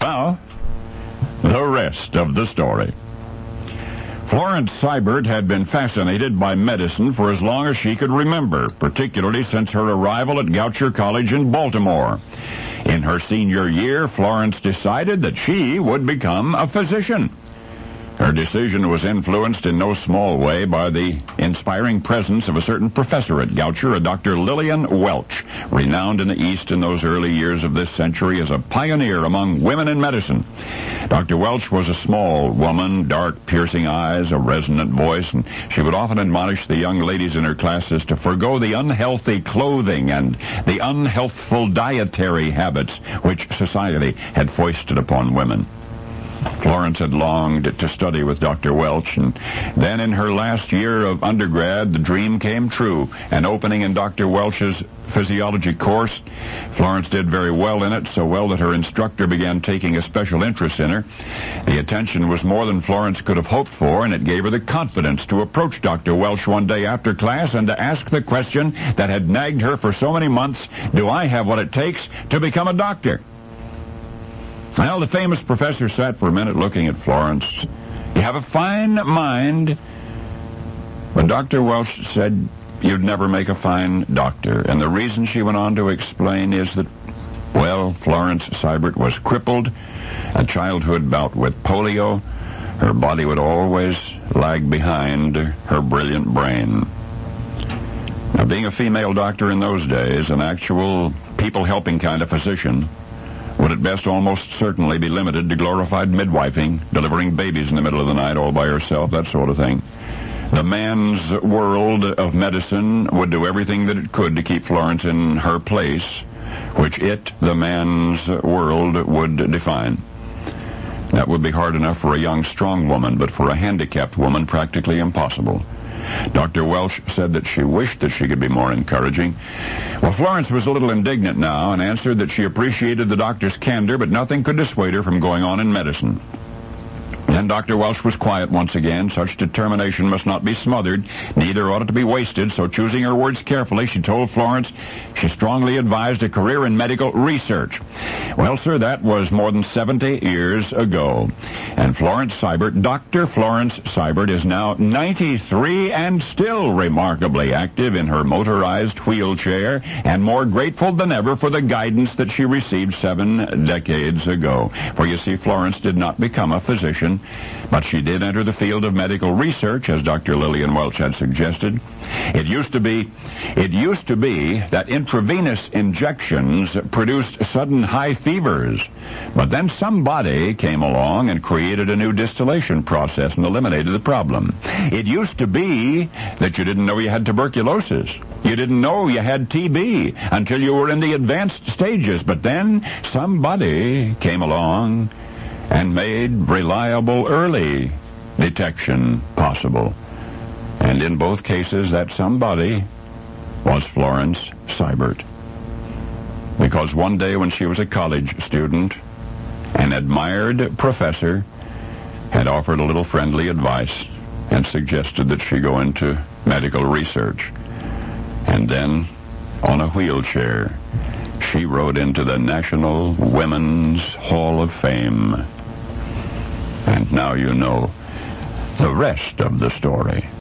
Now, the rest of the story. Florence Sibert had been fascinated by medicine for as long as she could remember, particularly since her arrival at Goucher College in Baltimore. In her senior year, Florence decided that she would become a physician. Her decision was influenced in no small way by the inspiring presence of a certain professor at Goucher, a Dr. Lillian Welch, renowned in the East in those early years of this century as a pioneer among women in medicine. Dr. Welch was a small woman, dark, piercing eyes, a resonant voice, and she would often admonish the young ladies in her classes to forego the unhealthy clothing and the unhealthful dietary habits which society had foisted upon women. Florence had longed to study with Dr. Welch, and then in her last year of undergrad, the dream came true. An opening in Dr. Welch's physiology course. Florence did very well in it, so well that her instructor began taking a special interest in her. The attention was more than Florence could have hoped for, and it gave her the confidence to approach Dr. Welch one day after class and to ask the question that had nagged her for so many months, do I have what it takes to become a doctor? Well, the famous professor sat for a minute looking at Florence. You have a fine mind. But Dr. Welch said you'd never make a fine doctor. And the reason, she went on to explain, is that, well, Florence Sibert was crippled, a childhood bout with polio. Her body would always lag behind her brilliant brain. Now, being a female doctor in those days, an actual people-helping kind of physician, would at best almost certainly be limited to glorified midwifing, delivering babies in the middle of the night all by herself, that sort of thing. The man's world of medicine would do everything that it could to keep Florence in her place, which it, the man's world, would define. That would be hard enough for a young, strong woman, but for a handicapped woman, practically impossible. Dr. Welch said that she wished that she could be more encouraging. Well, Florence was a little indignant now and answered that she appreciated the doctor's candor, but nothing could dissuade her from going on in medicine. Then Dr. Welch was quiet once again. Such determination must not be smothered, neither ought it to be wasted, so choosing her words carefully, she told Florence she strongly advised a career in medical research. Well, sir, that was more than 70 years ago. And Florence Sibert, Dr. Florence Sibert, is now 93 and still remarkably active in her motorized wheelchair and more grateful than ever for the guidance that she received 7 decades ago. For you see, Florence did not become a physician, but she did enter the field of medical research, as Dr. Lillian Welch had suggested. It used to be that intravenous injections produced sudden high fevers, but then somebody came along and created a new distillation process and eliminated the problem. It used to be that you didn't know you had tuberculosis. You didn't know you had TB until you were in the advanced stages, but then somebody came along and made reliable early detection possible. And in both cases, that somebody was Florence Sibert. Because one day when she was a college student, an admired professor had offered a little friendly advice and suggested that she go into medical research. And then, on a wheelchair, she rode into the National Women's Hall of Fame. And now you know the rest of the story.